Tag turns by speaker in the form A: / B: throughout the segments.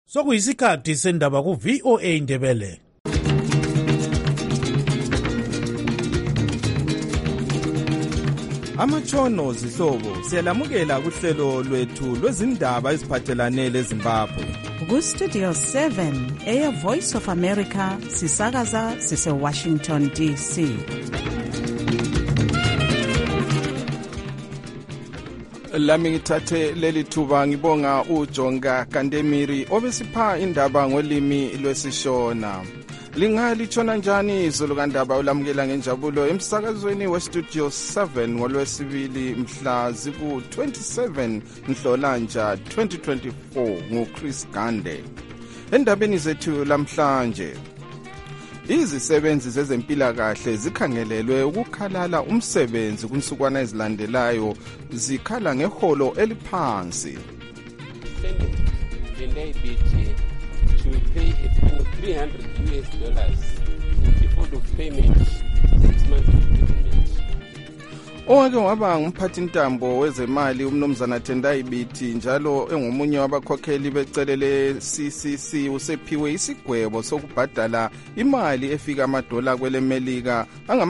A: Sokuyisikhathi sendaba ku VOA Indebele.
B: Amatshono zihlobo siyalamukela kuhlelo lwethu lwezindaba eziphathelane leZimbabwe.
C: Ku Studio 7 eya Voice of America sisakaza sise Washington DC.
B: Lami ngithathe leli thuba ngibonga uJonga Kandemiri obesipha indaba ngolimi lwesishona. Lingalitshona njani izulu kandaba ulamukela ngenjabulo emsakazweni weStudio 7 ngolwesibili mhla ziku-27 Nhlolanja 2024 nguChris Gande. Endabeni zethu lamhlanje, izisebenzi zezempilakahle zikhangelelwe ukukhalala umsebenzi kunsukwana ezilandelayo zikhala ngeholo eliphansi.
D: To pay $300 before the payment 6 months of payment.
B: Owake waba ngumphathintambo wezemali umnumzana Tendai Biti njalo engomunye wabakhokheli becelele CCC usephiwe isigwebo sokubhadala imali efika $300 kwelemelika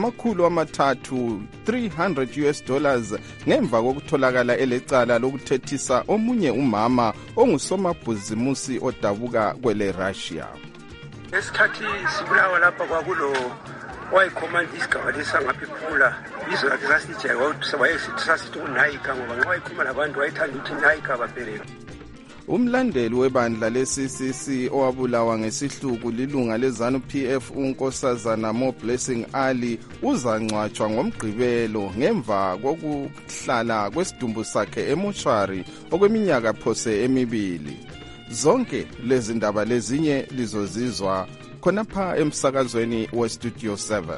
B: $300 ngemva kokutholakala elecala lokuthethisa omunye umama ongusomabhizimusi odabuka kwele Russia.
E: Esikhathi sibulawa lapha kwakulo wayikhomanda isigaba lesangaphula izwe lakhe sasijaywa sasithi unayika ngoba nxa wayikhuluma labantu wayithanda ukuthi nayika babhereka.
B: Umlandeli webandla le-CCC owabulawa ngesihluku lilunga leZANU-PF unkosazana Mo Blessing Ali uzangcwatshwa ngomgqibelo ngemva kokuhlala kwesidumbu sakhe emoshari okweminyaka phose emibili. Zonke lezi ndaba lezinye lizozizwa khonapha emsakazweni weStudio 7.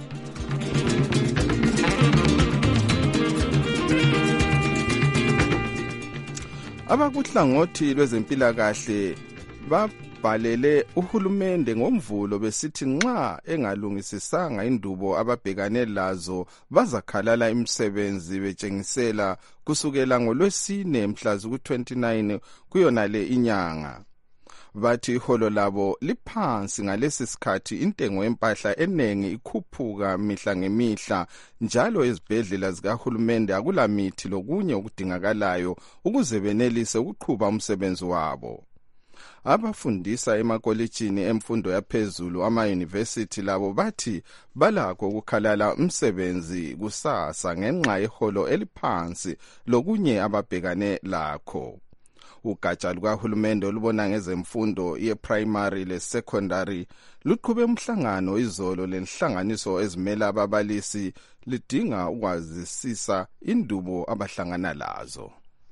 B: Abakuhlangothi lwezempilakahle babhalele uhulumende ngomvulo besithi nxa engalungisisanga indubo ababhekane lazo bazakhalala imisebenzi betshengisela kusukela ngolwesine mhla ziku-29 kuyonale inyanga. Bathi iholo labo liphansi ngalesi sikhathi intengo yempahla enengi ikhuphuka mihla ngemihla njalo ezibhedlela zikahulumende akulamithi lokunye okudingakalayo ukuze benelise ukuqhuba umsebenzi wabo. Abafundisa emakolitshini emfundo yaphezulu ama-university labo bathi balakho ukukhalala umsebenzi kusasa ngenxa yeholo eliphansi lokunye ababhekane lakho. Ugatsha lukahulumende olubona ngezemfundo ye-primary le-secondary luqhube umhlangano izolo lenhlanganiso ezimela ababalisi lidinga ukwazisisa indubo abahlangana lazo.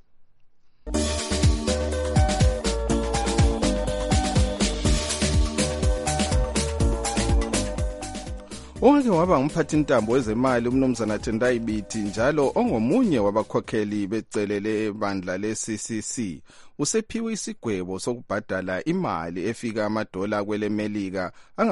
B: Owake waba ngumphathintambo wezemali umnumzana Tendai Biti njalo ongomunye wabakhokheli becelele bandla le-CCC usephiwe isigwebo sokubhadala imali efika $300 kwelemelika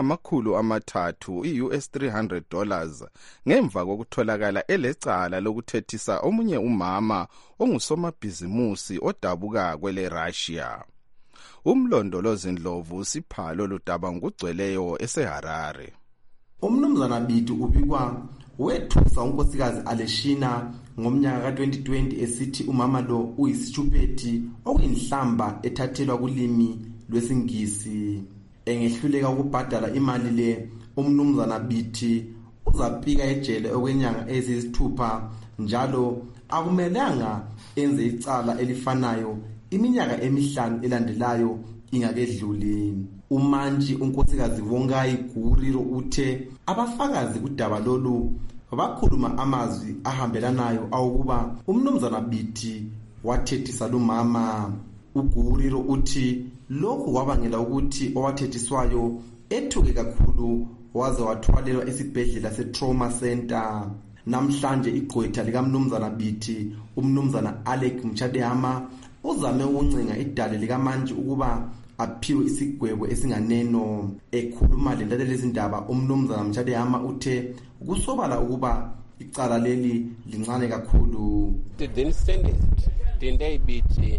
B: $300 ngemva kokutholakala elecala lokuthethisa omunye umama ongusomabhizimusi odabuka kwele Russia. Umlondolozi Ndlovu siphalo ludaba ngugcweleyo eseHarare.
F: Umnumzana Biti ubikwa wethusa unkosikazi Aleshina ngomnyaka ka-2020 esithi umama lo uyisitshuphethi okuyinhlamba ethathelwa kulimi lwesingisi. Engehluleka ukubhadala imali le, umnumzana Biti uzapika ejele okwenyanga eziyisithupha njalo akumelanga enze icala elifanayo iminyaka emihlanu elandelayo ingakedluli. Umantshi unkosikazi Vongai Guriro uthe abafakazi kudaba lolu bakhuluma amazwi ahambelanayo awukuba umnumzana Biti wathethisa lumama. uGuriro uthi lokhu kwabangela ukuthi owathethiswayo ethuke kakhulu waze wathwalelwa esibhedlela seTrauma Center. Namhlanje igqwetha likamnumzana Biti umnumzana Alec Mchadehama uzame ukuncenga idale likamantshi ukuba aphiwe isigwebo esinganeno. Ekhuluma lendaba lezindaba umnumzana Mchadehama uthe kusobala ukuba icala leli lincane kakhulu.
D: Then Tendai Biti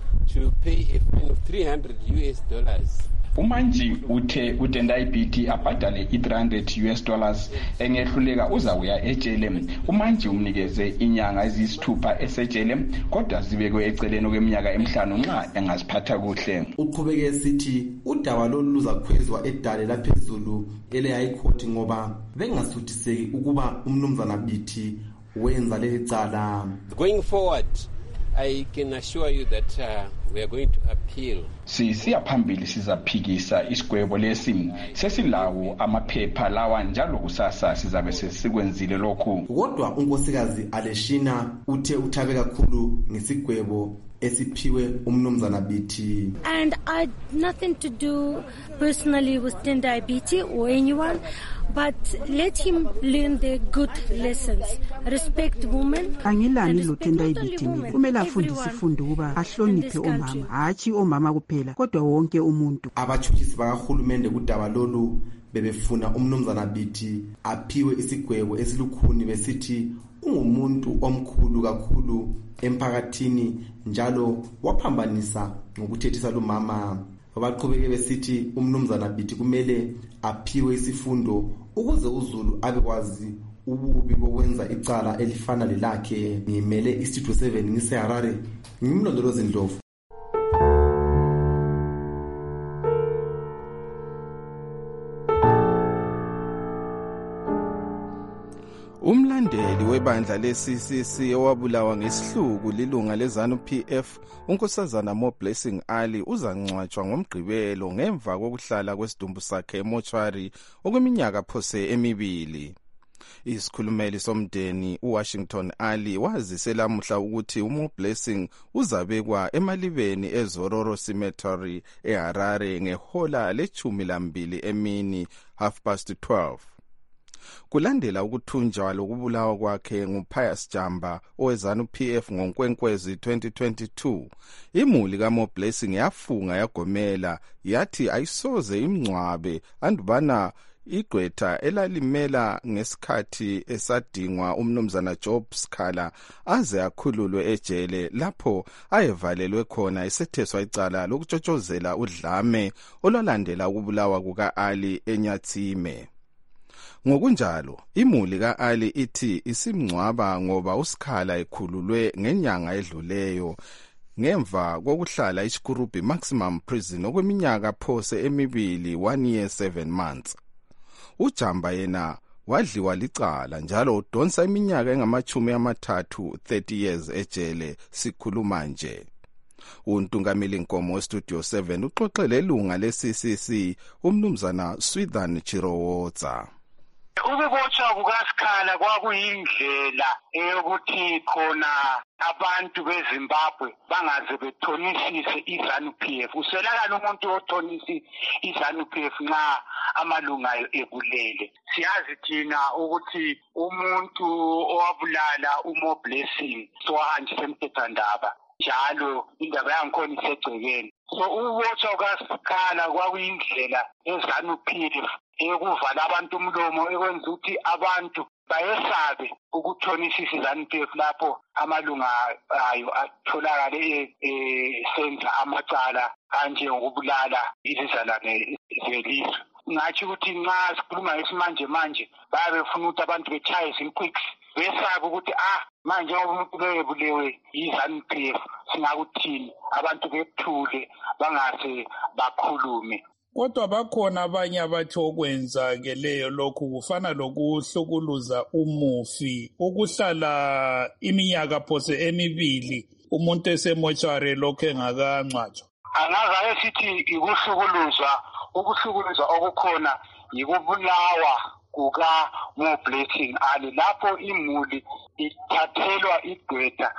D: to pay a fine of $300.
G: Umanji uthe uTendai abhadale $300 engehluleka uzawuya ejele. Umanji umnikeze inyanga eziyisithupha esejele kodwa zibekwe eceleni kweminyaka emihlanu nxa engaziphatha kuhle.
F: Uqhubeke esithi udaba lolu luzakhwezwa edale laphezulu ele-High Court ngoba bengasuthiseki ukuba umnumzana Biti wenza leli cala.
D: Going forward, I can assure you that we are going to appeal.
G: Siya phambili sizaphikisa isigwebo lesi sesilawo amaphepha lawa njalo kusasa sizabe sesikwenzile lokhu.
F: Kodwa unkosikazi Aleshina uthe uthabe kakhulu ngesigwebo esiphiwe umnumzana Biti.
H: And I had nothing to do personally with Tendai Biti or anyone, but let him learn the good lessons. Respect women.
C: Angilani lo Tendai Biti. Kumele afundise ifundo kuba ahloniphe omama, hathi omama kuphela kodwa wonke umuntu.
F: Abathukisi bakahulumende kudaba lolu bebefuna umnumzana Biti aphiwe isigwebo esilukhuni besithi ungumuntu omkhulu kakhulu emphakathini njalo waphambanisa ngokuthethisa lo mama. Baqhubeke besithi umnumzana Biti kumele aphiwe isifundo ukuze uZulu abekwazi ububi bokwenza icala elifana lelakhe. Ngimele iStudio 7 ngiseHarare, ngimlondolozi Ndlovu.
B: Umlandeli webandla le-CCC owabulawa ngesihluku lilunga leZANU-PF unkosazana Mo-Blessing Ali uzangcwatshwa ngoMgqibelo ngemva kokuhlala kwesidumbu sakhe emochwari okweminyaka phose emibili. Isikhulumeli somndeni uWashington Ali wazise lamuhla ukuthi uMo-Blessing uzabekwa emalibeni eZororo Cemetery eHarare ngehola le-12 emini 12:30. Kulandela ukuthunjwa lokubulawa kwakhe nguPius Jamba oweZANU-PF ngoNkwenkwezi 2022, imuli kaMo-Blessing yafunga yagomela yathi ayisoze imngcwabe andubana igqwetha elalimela ngesikhathi esadingwa umnumzana Job Skhala aze akhululwe ejele lapho ayevalelwe khona esetheswa icala lokutshotshozela udlame olwalandela ukubulawa kuka-Ali eNyatsime. Ngokunjalo, imuli ka-Ali ithi isimngcwaba ngoba uSkhala ekhululwe ngenyanga edluleyo ngemva kokuhlala iShikurubi Maximum Prison okweminyaka phose emibili 1 year 7 months. uJamba yena wadliwa licala njalo udonsa iminyaka engama-30 30 years ejele sikhuluma nje. Untungameli Nkomo weStudio 7 uxoxele ilunga le-CCC umnumzana Swithan Chirowotsa.
I: Ukubotshwa kukaSkhala kwakuyindlela eyokuthi khona abantu beZimbabwe bangaze bethonisise iZANU-PF. Uswelakala umuntu othonisi iZANU-PF nxa amalunga ebulele. Siyazi thina ukuthi umuntu owabulala uMo-Blessing sohanjise emthethwandaba njalo indaba yangikhona isegcekeni. So ukubotshwa kukaSkhala kwakuyindlela eZANU-PF ekuvala abantu umlomo ekwenza ukuthi abantu bayesabe ukuthonisisa iZANU-PF lapho amalunga ayo atholakale senza amacala kanje ngokubulala izizalwane zelizwe. Ngathi ukuthi nxa sikhuluma ngesimanje manje bayabefuna ukuthi abantu bechaye izinquicks besabe ukuthi manje umuntu bebulewe iZANU-PF singakuthini abantu bethule bangase bakhulume.
J: Kodwa bakhona abanye abathi okwenza-ke leyo lokhu kufana lokuhlukuluza umufi, ukuhlala iminyaka phose emibili umuntu esemochwari lokhu engakangcwatshwa.
I: Angazayo sithi ukuhlukuluzwa okukhona yikubulawa kukaMo-Blessing Ali lapho imuli ithathelwa igqwetha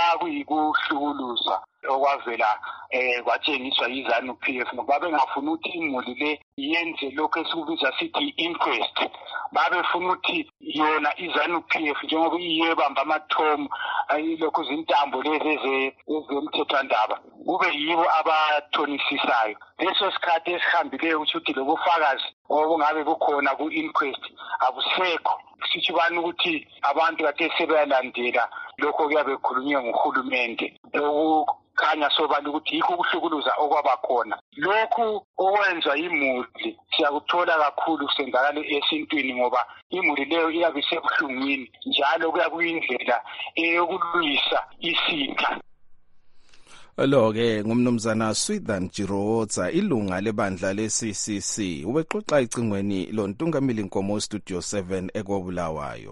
I: kwakuyikuhlukuluzwa okwavela kwatshengiswa iZANU-PF ngoba bengafuna ukuthi imuli le yenze lokho esikubiza sithi inquest. Babefuna ukuthi yona iZANU-PF njengoba iyebamba amathomo ayilokhu zintambo lezi ezemthethwandaba kube yibo abathonisisisayo. Leso sikhathi esihambileyo ukuthi lobufakazi obungabe bukhona ku-inquest abusekho. Sithi bani ukuthi abantu kade sebeyalandela lokho kuyabe kukhulunywe nguhulumende kukhanya sobala ukuthi yikho ukuhlukuluza okwabakhona. Lokhu owenza imuli siyakuthola kakhulu kusenzakala esintwini ngoba imuli leyo iyabe isebuhlungwini njalo kuyakuyindlela eyokulwisa isitha.
B: Lo-ke ngumnumzana Swithan Jirotsa, ilunga lebandla le-CCC, ubexoxa icingweni loNtungamili Nkomo Studio 7 eKobulawayo.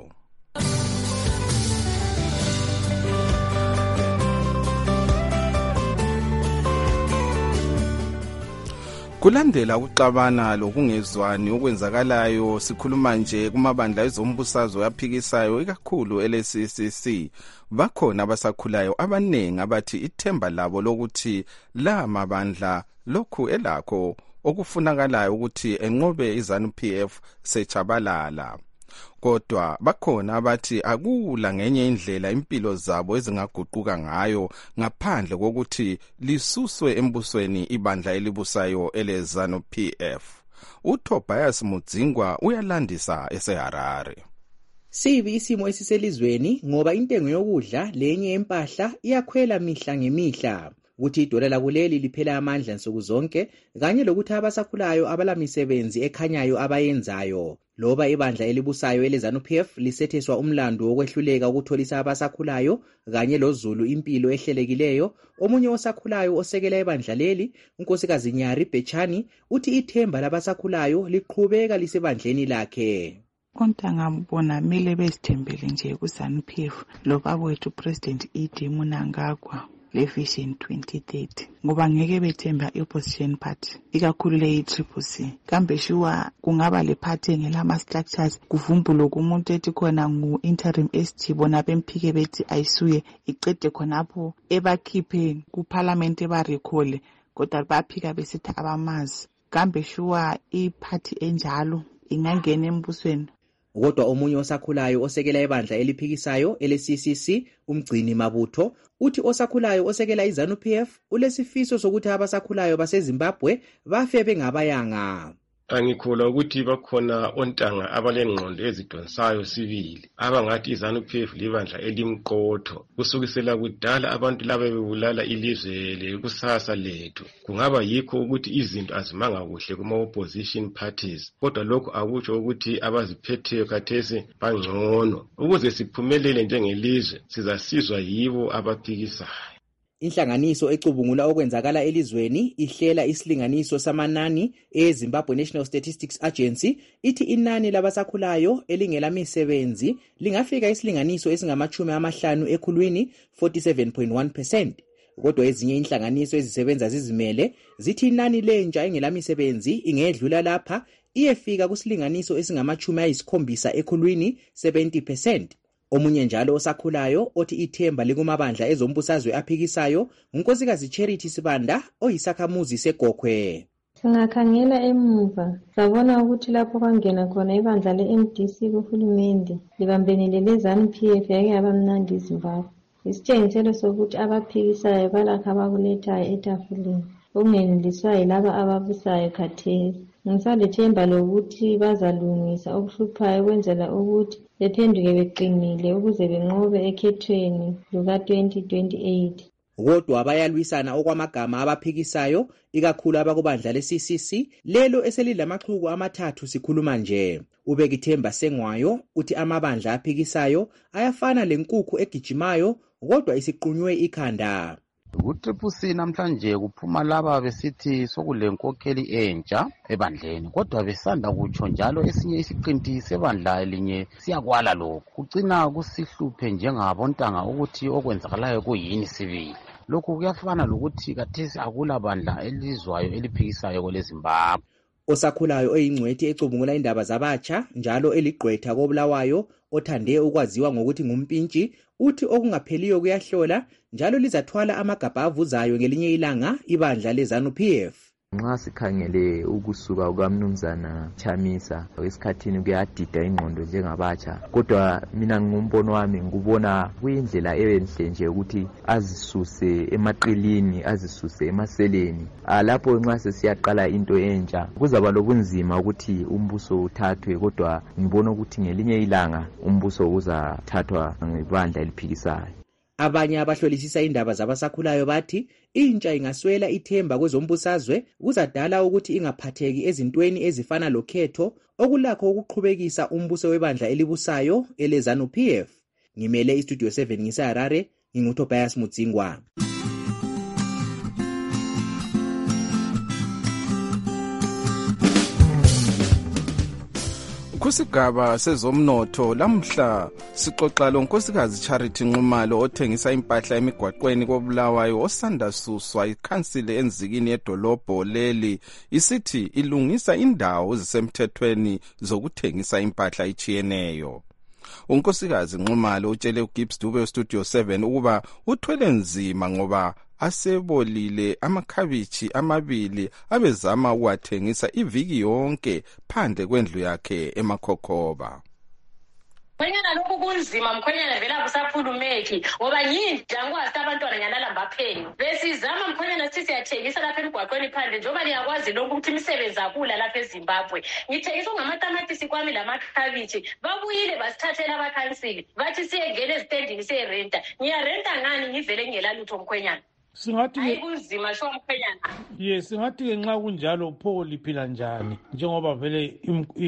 B: Kulandela ukuxabana lokungezwani okwenzakalayo, sikhuluma nje kumabandla ezombusazwe yaphikisayo ikakhulu ele-CCC, bakhona abasakhulayo abaningi abathi ithemba labo lokuthi la mabandla lokhu elakho okufunakalayo ukuthi enqobe iZANU-PF sechabalala. Kodwa bakhona abathi akula ngenye indlela impilo zabo ezingaguquka ngayo ngaphandle kokuthi lisuswe embusweni ibandla elibusayo eleZANU-PF. uTobias Mudzingwa uyalandisa eseHarare.
K: Sibi isimo esiselizweni ngoba intengo yokudla lenye empahla iyakhwela mihla ngemihla. Ukuthi idola lakuleli liphela amandla nsuku zonke kanye lokuthi abasakhulayo abalamisebenzi ekhanyayo abayenzayo. Loba ibandla elibusayo eleZANU-PF lisetheswa umlando wokwehluleka ukutholisa abasakhulayo kanye loZulu impilo ehlelekileyo, omunye osakhulayo osekela ibandla leli, uNkosikazi Nyari Bechani, uthi ithemba labasakhulayo liqhubeka lisebandleni lakhe.
L: Ontanga bona mele besithembele nje kuZANU-PF lo babethu President Idi Mnangagwa le-Vision 2030 ngoba ngeke bethemba i-opposition party ikakhulu le-CCC. Kambe shuwa kungaba le party engelama-structures kuvumbulo kumuntu ethi khona ngu-interim SG bona bemphike bethi ayisuye icede khonapho ebakhiphe kuparliament ebarekhole kodwa baphika besithi abamazi. Kambe shuwa i-party enjalo ingangena embusweni.
K: Kodwa omunye osakhulayo osekela ibandla eliphikisayo ele-CCC, uMgcini Mabutho, uthi osakhulayo osekela iZANU-PF ulesifiso sokuthi abasakhulayo baseZimbabwe bafe bengabayanga.
M: Angikholwa ukuthi bakhona ontanga abalengqondo ezidonsayo sibili abangathi iZANU-PF libandla elimqotho. Kusukisela kudala abantu laba bebulala ilizwe lekusasa lethu. Kungaba yikho ukuthi izinto azimanga kuhle kuma-opposition parties, kodwa lokho akutsho ukuthi abaziphetheyo khathesi bangcono. Ukuze siphumelele njengelizwe sizasizwa yibo abaphikisayo.
K: Inhlanganiso ecubungula okwenzakala elizweni ihlela isilinganiso samanani eZimbabwe National Statistics Agency ithi inani labasakhulayo elingelamisebenzi lingafika isilinganiso esingama-50 ekhulwini 47.1%. Kodwa ezinye inhlanganiso ezisebenza zizimele zithi inani lentsha engelamisebenzi ingedlula lapha iyefika kusilinganiso esingama-70 ekhulwini 70%. Omunye njalo osakhulayo othi ithemba likumabandla ezombusazwe aphikisayo uNkosikazi Charity Sibanda oyisakhamuzi seGokhwe.
N: Singakhangela emuva sabona ukuthi lapho kwangena khona ibandla le-MDC kuhulumende libambenele leZANU-PF yake yabamnandi iZimbabwe. Isitshengiselo sokuthi abaphikisayo balakho abakulethayo etafuleni okungeneliswayo laba ababusayo khathesi. Ngisalethemba lokuthi bazalungisa okuhluphayo ukwenzela ukuthi bephenduke beqinile ukuze benqobe ekhethweni luka-2028.
K: Kodwa bayalwisana okwamagama abaphikisayo ikakhulu abakubandla le-CCC lelo eselilamaxhuku amathathu sikhuluma nje. Ubekithemba Sengwayo uthi amabandla aphikisayo ayafana lenkukhu egijimayo kodwa isiqunywe ikhanda.
O: Ku-CCC namhlanje kuphuma laba besithi sokulenkokheli entsha ebandleni, kodwa besanda kutsho njalo esinye isiqinti sebandla elinye siyakwala lokhu. Kucina kusihluphe njengabontanga ukuthi okwenzakalayo kuyini sibili. Lokhu kuyafana lokuthi kathesi akula bandla elizwayo eliphikisayo kweleZimbabwe.
K: Osakhulayo oyingcwethi ecubungula indaba zabatsha njalo eligqwetha koBulawayo othande ukwaziwa ngokuthi ngumpintshi uthi okungapheliyo kuyahlola njalo lizathwala amagabha avuzayo ngelinye ilanga ibandla leZANU-PF.
P: Nxa sikhangele ukusuka kukaMnumzana Chamisa esikhathini kuyadida ingqondo njengabatsha, kodwa mina ngumbono wami ngubona kuyindlela enhle nje ukuthi azisuse emaqilini, azisuse emaseleni. Lapho nxa sesiyaqala into entsha kuzaba lobunzima ukuthi umbuso uthathwe, kodwa ngibona ukuthi ngelinye ilanga umbuso uzathathwa ngebandla eliphikisayo.
K: Abanye abahlolisisa indaba zabasakhulayo bathi intsha ingaswela ithemba kwezombusazwe kuzadala ukuthi ingaphatheki ezintweni ezifana lokhetho okulakho ukuqhubekisa umbuso webandla elibusayo eleZANU-PF. Ngimele iStudio 7 ngiseHarare, nginguTobias Mutsingwa.
B: Kusigaba sezomnotho lamhla sixoxa lonkosikazi Charity Nxumalo othengisa impahla emigwaqweni koBulawayo osanda suswa ikhansile enzikini yedolobho leli isithi ilungisa indawo ezisemthethweni zokuthengisa impahla ichiyeneyo. Unkosikazi Nxumalo utshele uGibbs Dube Studio 7 ukuba uthwele nzima ngoba asebolile amakhabichi amabili abezama ukuwathengisa iviki yonke phandle kwendlu yakhe eMakhokhoba.
Q: Mkhwenyana lokhu kunzima mkhwenyana vela kusaphulumeki ngoba yindla ngwazi abantwana nyanalamba pheni. Besizama mkhwenyana sithi siyathengisa lapha emgwaqweni phandle njoba liyakwazi lokhu ukuthi imisebenzi akula lapha eZimbabwe. Ngithengisa ngamatamatisi kwami lamakhabichi. Babuyile basithathela abakhansili. Bathi siyengena ezitendini siyerenta. Ngiyarenta ngani ngivele ngelalutho mkhwenyana.
A: Singathi
Q: ayikunzima sho mkhwenyana.
A: Yes, singathi nxa kunjalo pho liphila njani njengoba vele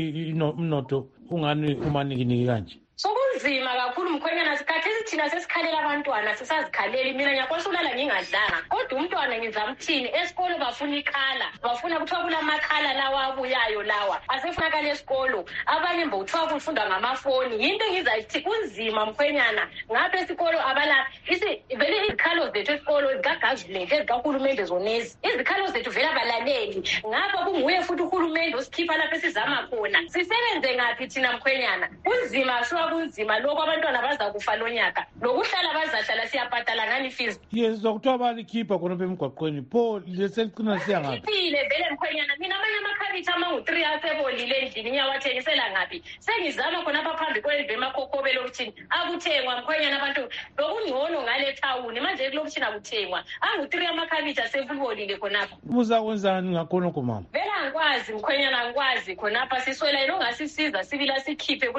A: umnotho ungani umanikiniki kanje.
Q: Sokunzima kakhulu mkhwenyana sikhathi thina sesikhalela abantwana sisazikhalela mina ngiyakwazi ulala ngingadlanga kodwa umntwana ngizamthini esikolo bafuna ikhala bafuna kuthiwa kulamakhala lawa abuyayo lawa asefunakala esikolo abanye mbo kuthiwa kufundwa ngamafoni yinto engizayithi kunzima mkhwenyana ngapha esikolo abala vele izikhalo zethu esikolo zikagavumenti ezikahulumende zonezi izikhalo zethu vele abalaleli ngapha kunguye futhi uhulumende osikhipha lapha esizama khona sisebenze ngaphi thina mkhwenyana kunzima kunzima lokho abantwana bazakufa lonyaka lokuhlala bazahlala siyabhadala ngani fees.
A: Yes, dokuthiwa balikhipha khona emgwaqweni pho leseligcina siyangaphi.
Q: Iphile vele mkhwenyana mina amanye amakhabithi amangu-3 asebolile endlini ngiyawathengisela ngaphi sengizama khonapha phambi kwendlu eMakhokhobe lokuthini akuthengwa mkhwenyana abantu lokungcono ngale thawuni manje lokuthini akuthengwa angu-3 amakhabithi asebolile khonapha.
A: Uzakwenzani ngakhonokho mama?
Q: Vele angikwazi mkhwenyana angikwazi khonapha siswela yini ongasisiza sibila sikhiphe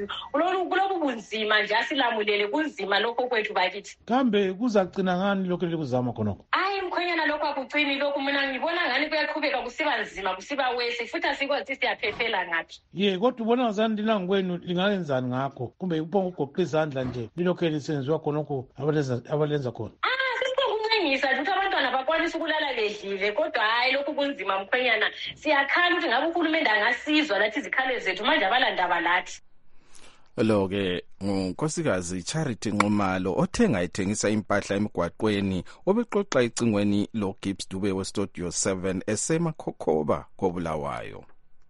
Q: kulobu bunzima nje asilamulele kunzima lokho kwethu bakithi.
A: Kambe kuzacina ngani lokho lekuzama khonokho?
Q: Hayi mkhwenyana lokho akucini lokho mina ngibona ngani kuyaqhubeka kusiba nzima kusiba wese futhi asikwazi siyaphephela ngaphi.
A: Kodwa ubona ngazani lina ngwenu lingayenzani ngakho kumbe uphonga ugoqa izandla nje lilokho lisenziwa khonokho abalenza khona?
Q: Singisa ukuthi abantwana bakwanisa ukulala bedlile kodwa hayi lokhu kunzima mkhwenyana siyakhala ukuthi ngabe uhulumende angasizwa lathi izikhalo zethu manje abalandaba lathi.
B: Lo-ke ngunkosikazi Charity Nxumalo othenga ethengisa impahla emigwaqweni obexoxa icingweni loGibbs Dube weStudio 7 eseMakhokhoba koBulawayo.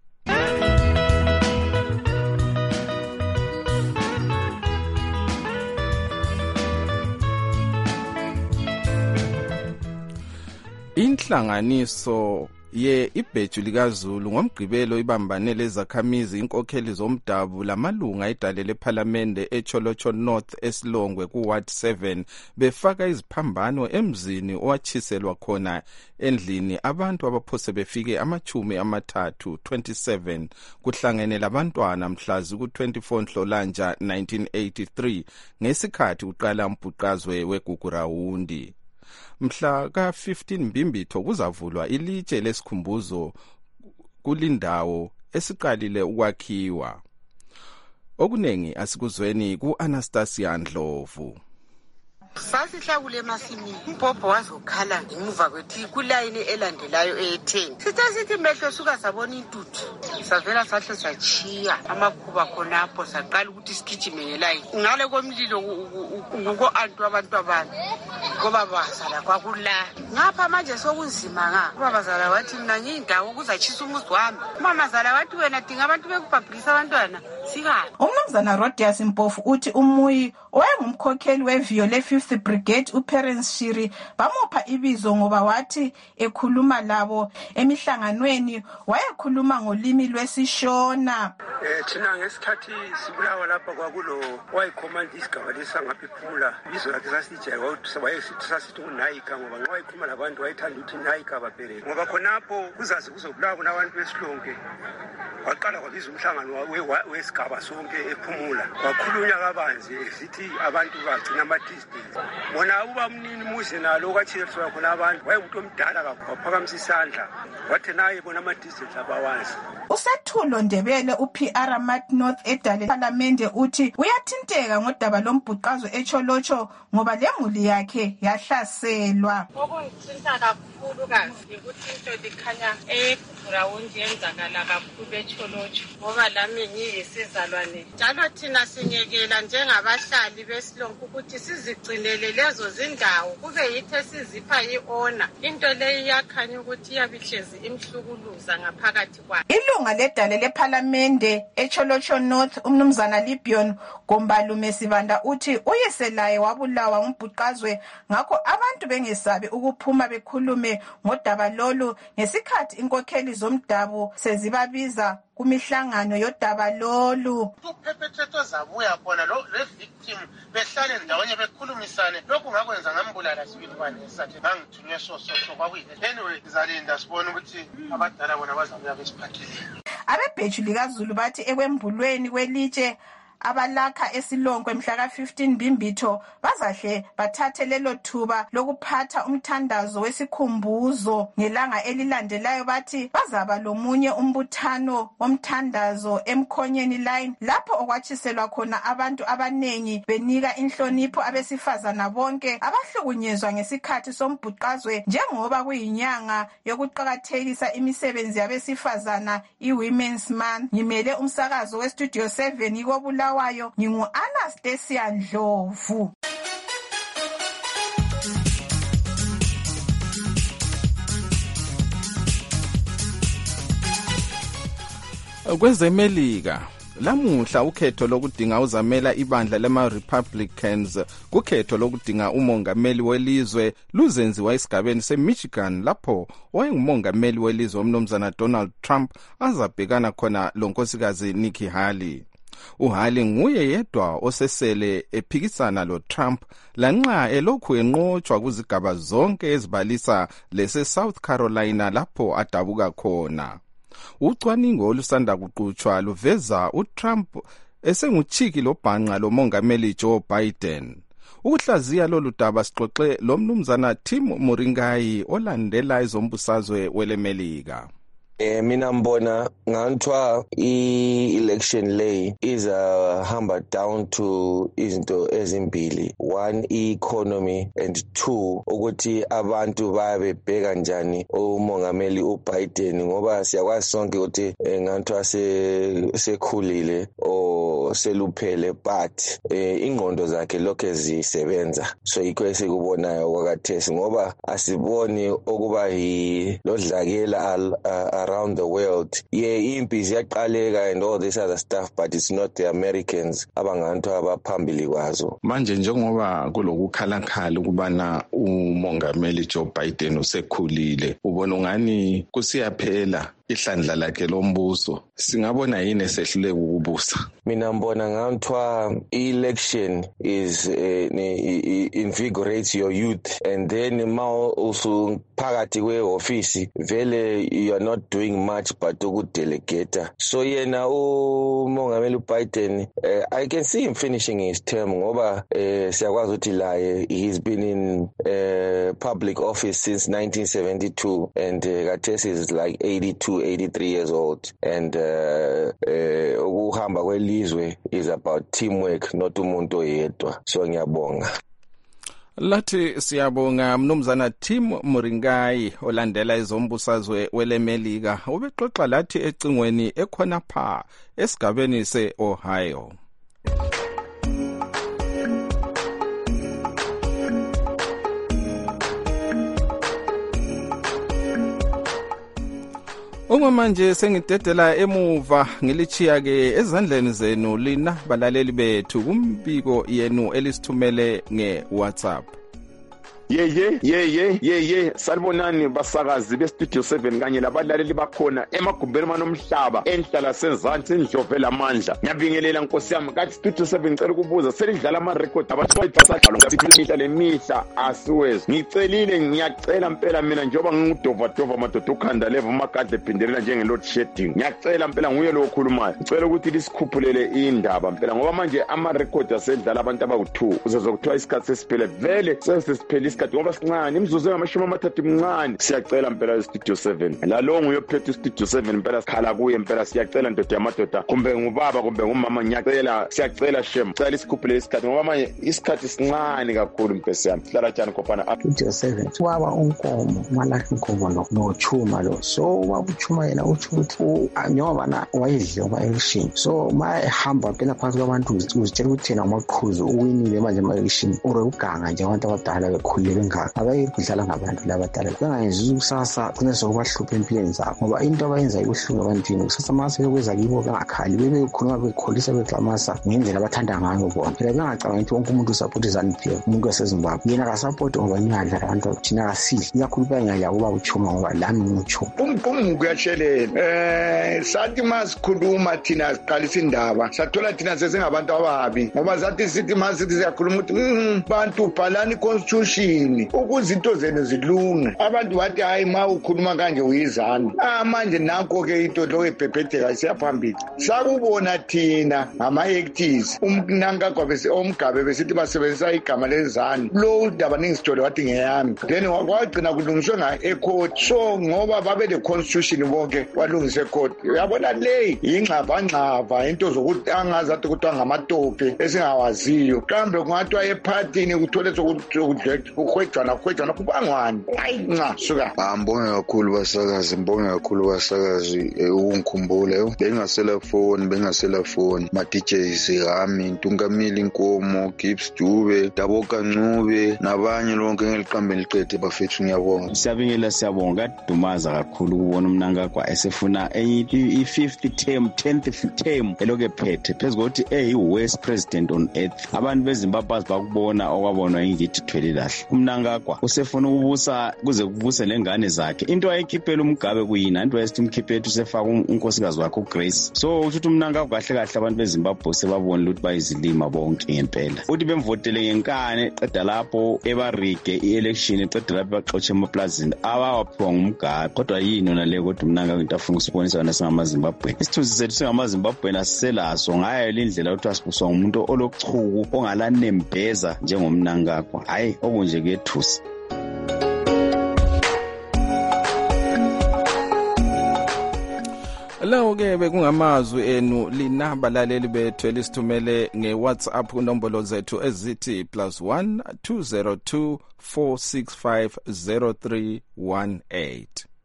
B: Inhlanganiso ibheju likaZulu ngomgqibelo ibambane lezakhamizi inkokheli zomdabu lamalunga edale lephalamende eCholocho North eSilongwe kuWard 7 befaka iziphambano emzini owachiselwa khona endlini abantu abaphose befike ama-30 27 kuhlangene labantwana mhlazi ku-24 Nhlolanja 1983 ngesikhathi uqala umbhuqazwe weGugurawundi. Mhla ka-15 Mbimbitho kuzavulwa ilitshe lesikhumbuzo kulindawo esiqalile ukwakhiwa. Okunengi asikuzweni ku-Anastasia Ndlovu.
R: Sasihlakule emasimini umpopho wazokhala ngemuva kwethi kulayini elandelayo eyetheni sithi mehlo suka sabona intuthu savela sahle sachiya amakhuba khonapho saqala ukuthi sigijime ngelayini ngale komlilo nguko-antu abantu abantu ngoba bazala kwakula ngapha manje sokunzima ngoba bazala wathi mina ngiyindawo kuzatshisa umuzi wami umamazala wathi wena dinga abantu bekubhabhilisa abantwana sikani.
S: Umnumzana Rodias Mpofu uthi umuyi owayengumkhokheli weviyo le-5th Brigade uPerence Shiri bamupha ibizo ngoba wathi ekhuluma labo emihlanganweni wayekhuluma ngolimi lwesiShona.
E: Thina ngesikhathi sibulawa lapha kwakulo wayikhomanda isigaba lesangapha iphula ibizo lakhe sasijayela ukuthi sasithi unayika ngoba nxa wayikhuluma labantu wayethanda ukuthi nayika babhele ngoba khonapho kuzaze kuzobulawa abantu besilonke waqala kwabiza umhlangano wesigaba sonke ephumula kwakhulunywa kabanzi esithi abantu bagcina ama-distance bona ubamnini muze nalo kwathiyelisiwa khona abantu wayengumuntu omdala kakhulu waphakamisa isandla wathi naye bona ama-distance abawazi.
S: uSethulo Ndebele uPR Mat North edale Parliament uthi uyathinteka ngodaba lombhuqazo eCholocho ngoba lemuli yakhe yahlaselwa.
T: Okungithinta kakhulukazi ukuthi into likhanya eground yenzakala kakhulu eCholocho ngoba lami ngiyisizalwane njalo thina sinyekela njengabahlali besilonke ukuthi sizigcinele lezo zindawo kube yithe sizipha iona into leyi yakhanya ukuthi iyabihlezi imhlukuluza ngaphakathi kwayo. Ilunga ledale leParliament eCholocho North umnumzana Libion Gombalume Sibanda uthi uyeselaye wabulawa ngumbhuqazwe ngakho abantu bengesabi ukuphuma bekhulume ngodaba lolu ngesikhathi inkokheli zomdabu sezibabiza kumihlangano yodaba lolu.
U: Uphephethetho zabuya khona le victim behlale ndawonye bekhulumisane lokhu ngakwenza ngambulala sibili bani esathi ngangithunywe so kwakuyile. Anyway sizalinda sibone ukuthi abadala bona bazabuya besiphathele. Abebheju likaZulu bathi ekwembulweni kwelitshe abalakha esilongwe mhla ka-15 Bhimbitho bazahle bathathe lelo thuba lokuphatha umthandazo wesikhumbuzo ngelanga elilandelayo bathi bazaba lomunye umbuthano womthandazo emkhonyeni line lapho okwatshiselwa khona abantu abanengi benika inhlonipho abesifazana bonke abahlukunyezwa ngesikhathi sombhuqazwe njengoba kuyinyanga yokuqakathekisa imisebenzi yabesifazana i-Women's Month. Ngimele umsakazo weStudio 7 ikobula wayo ngingu-Anastasia Ndlovu.
B: Kwezemelika lamuhla ukhetho lokudinga uzamela ibandla lama-Republicans kukhetho lokudinga umongameli welizwe luzenziwa esigabeni seMichigan lapho owayengumongameli welizwe umnumzana Donald Trump azabhekana khona lonkosikazi Nikki Haley. uHaley nguye yedwa osesele ephikisana loTrump lanxa elokhu enqotshwa kuzigaba zonke ezibalisa lese South Carolina lapho adabuka khona. Ucwaningo olusanda kuqhutshwa luveza uTrump esenguchiki lobhanqa lomongameli Joe Biden. Ukuhlaziya lolu daba sixoxe lomnumzana Tim Muringai olandela izombusazwe welemelika.
V: Mina mbona ngantwa i-election lay hamba down to izinto ezimbili. One, economy, and two, ukuthi abantu bayabebheka njani umongameli uBiden ngoba siyakwazi sonke ukuthi ngantwa sekhulile o seluphele but ingqondo zakhe lokho zisebenza. So yikho esikubonayo kwakathesi ngoba asiboni okuba lodlakela around the world. Impi ziyaqaleka and all this other stuff, but it's not the Americans abangantu abaphambili kwazo.
W: Manje njengoba kulokukhalakhala ukubana umongameli Joe Biden usekhulile, ubona ungani kusiyaphela ihlandla lakhe lombuso, singabona yini esehlule ukubusa?
V: Mina mbona ngantwa election is invigorates your youth, and then ma usuphakathi kweoffice vele you are not doing much but ukudelegate. So yena umongameli uBiden, I can see him finishing his term ngoba siyakwazi ukuthi laye he's been in public office since 1972 and kathesi is like 83 years old, and ukuhamba kwelizwe is about teamwork, not umuntu oyedwa. So ngiyabonga.
B: Lathi siyabonga mnumzana Tim Muringai olandela izombusazwe welemelika ubexoxa lathi ecingweni ekhona pha esigabeni seOhio. Manje sengidedela emuva ngilichiya ke ezandleni zenu lina balaleli bethu kumbiko yenu elisithumele ngeWhatsApp.
D: Ye salibonani basakazi bestudio 7 kanye labalaleli bakhona emagumbeni manomhlaba enhlala senzansi indlove lamandla. Ngiyabingelela Nkosi yami kathi studio 7 ngicela ukubuza selidlala ama record abasadlala ngathi mihla asiwezi. Ngiyacela impela mina njoba ngingudova madoda ukhanda level makade ephindelela njenge load shedding. Ngiyacela impela nguye lo okhulumayo. Ngicela ukuthi lisikhuphulele indaba impela ngoba manje ama record asedlala abantu abawu2 uzozokuthiwa isikhathi sesiphele vele sesiphele isikhathi ngoba sincane imzuzu ngamashumi amathathu mncane. Siyacela impela studio 7 lalo nguyophethe studio 7 impela sikhala kuye impela siyacela ndoda yamadoda kumbe ngubaba kumbe ngumama siyacela shem cela isikhuphule isikhathi ngoba manje isikhathi sincane kakhulu mpesi yami. Hlala njani khopana
G: studio 7 waba unkomo malakhe inkomo no chuma lo so wabuchuma yena uthi nyoba na wayidle ngoba election so mahamba phela phansi kwabantu uzitshela ukuthi yena amaqhuzu uwinile manje ama-election ore uganga nje abantu abadala bekhulile bengaka abayikudlala ngabantu labadala bengayenzi ukusasa kune sokubahlupha empilweni zabo ngoba into abayenza ibuhlungu abantwini kusasa mase bekweza kibo bengakhali bebekhuluma bekholisa beklamasa ngendlela abathanda ngayo bona phela bengacabanga ukuthi wonke umuntu usupport iZANU-PF umuntu waseZimbabwe yena akasupport ngoba niyadlala abantu thina kasidli ikakhulu bengaya kuba uchuma ngoba lami ngichuma
H: umqumuko uyatshelela sathi masikhuluma thina siqalisa indaba sathola thina sesingabantu ababi ngoba sathi sithi masithi siyakhuluma ukuthi bantu bhalani constitution ukuze into zenu zilunge abantu bathi hayi ma ukhuluma kanje uyizana manje nanko ke into lo ebhebhedeka siyaphambili sakubona thina ngama-actors umnanka kwabese omgabe besithi basebenzisa igama lezanu lo udaba ningisitshole wathi ngeyami then kwagcina kulungiswe ecourt so ngoba babe le constitution bonke walungise ecourt uyabona le ingxabangxaba into zokuthi angazathi kuthiwa ngamatope esingawaziyo kambe kungathiwa ephathini kuthole sokuhwejwana kubangwani hayi nca suka
X: mbonge kakhulu basakazi ukungikhumbula bengasela phone ma DJs Rami Ntungamili Nkomo Gibbs Dube Daboka Ncube nabanye lonke ngeliqambeni liqede bafethu ngiyabonga
Y: siyabonga kadumaza kakhulu ukubona umnankagwa esefuna i5th term 10th term eloke phethe phezukokuthi worst president on earth abantu beZimbabwe bakubona okwabonwa ingithi thwele lahle umnankagwa usefuna ukubusa kuze kubuse lengane zakhe into ayikhiphela umgabe kuyina into ayisithi umkhiphethu usefaka unkosikazi wakhe uGrace so uthi umnankagwa kahle abantu beZimbabwe sebabona ukuthi bayizilima bonke ngempela uthi bemvotele ngenkane qeda lapho ebarige ielection qeda lapho baxotshe emaplazini abawaphiwa ngumgabe kodwa yini yona le kodwa umnankagwa into afuna usibonisa yona singamaZimbabwe isithunzi sethu singamaZimbabwe asiselaso ngayo lendlela ukuthi asibuswa ngumuntu olochuku ongalanembeza njengomnankagwa hayi okunje kethusi.
B: Lawo ke bekungamazwi enu linabalaleli bethu elisithumele ngeWhatsApp kunombolo zethu ezithi +1 202 465 0318.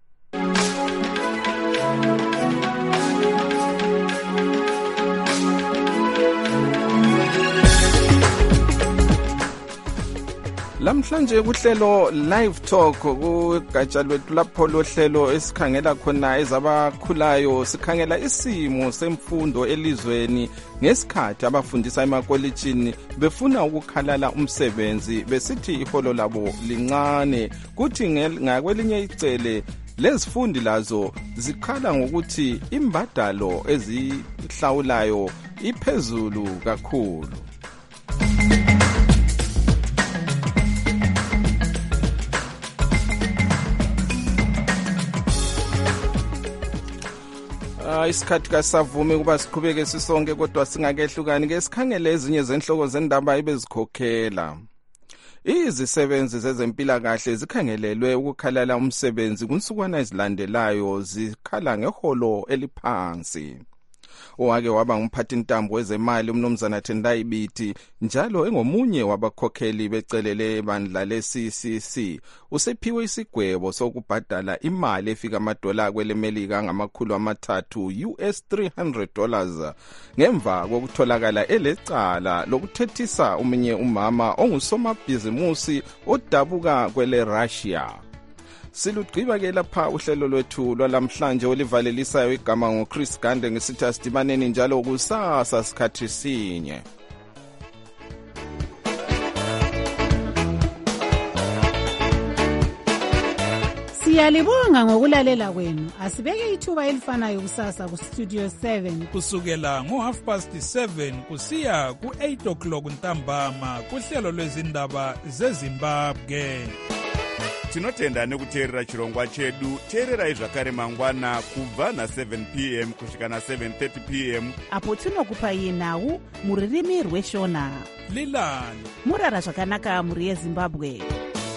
B: Lamhlanje kuhlelo live talk kugatsha lwethu lapho lohlelo esikhangela khona ezabakhulayo sikhangela isimo semfundo elizweni ngesikhathi abafundisa emakolitshini befuna ukukhalala umsebenzi besithi iholo labo lincane kuthi ngakwelinye icele lezifundi lazo zikhala ngokuthi imbadalo ezihlawulayo iphezulu kakhulu. Isikhathi kasavumi kuba siqhubeke sisonke kodwa singakehlukani ke sikhangele ezinye zenhloko zendaba ebezikhokhela. Izisebenzi zezempilakahle zikhangelelwe ukukhalala umsebenzi kunsukwana ezilandelayo zikhala ngeholo eliphansi. Owake waba ngumphathintambo wezemali umnumzana Tendai Biti njalo engomunye wabakhokheli becelele bandla leCCC usephiwe isigwebo sokubhadala imali efika $3 kwelemelika $300 ngemva kokutholakala elecala lokuthethisa umunye umama ongusomabhizimusi odabuka kwele Russia. Silugqiba ke lapha uhlelo lwethu lwalamhlanje olivalelisayo igama ngoChris Gande ngesithi asidibaneni njalo kusasa sikhathi sinye.
C: Siyalibonga ngokulalela kwenu. Asibeke ithuba elifanayo kusasa ku Studio 7
F: kusukela ngo7:30 kusiya ku8 o'clock ntambama kuhlelo lwezindaba zeZimbabwe.
I: Tinotenda nekuteerera chirongwa chedu. Teererai zvakare mangwana kubva na7 p.m. kusvika na7:30 p.m.
J: apo tinokupai nhau muririmi rweshona.
F: Lilani
J: murara zvakanaka muri yeZimbabwe.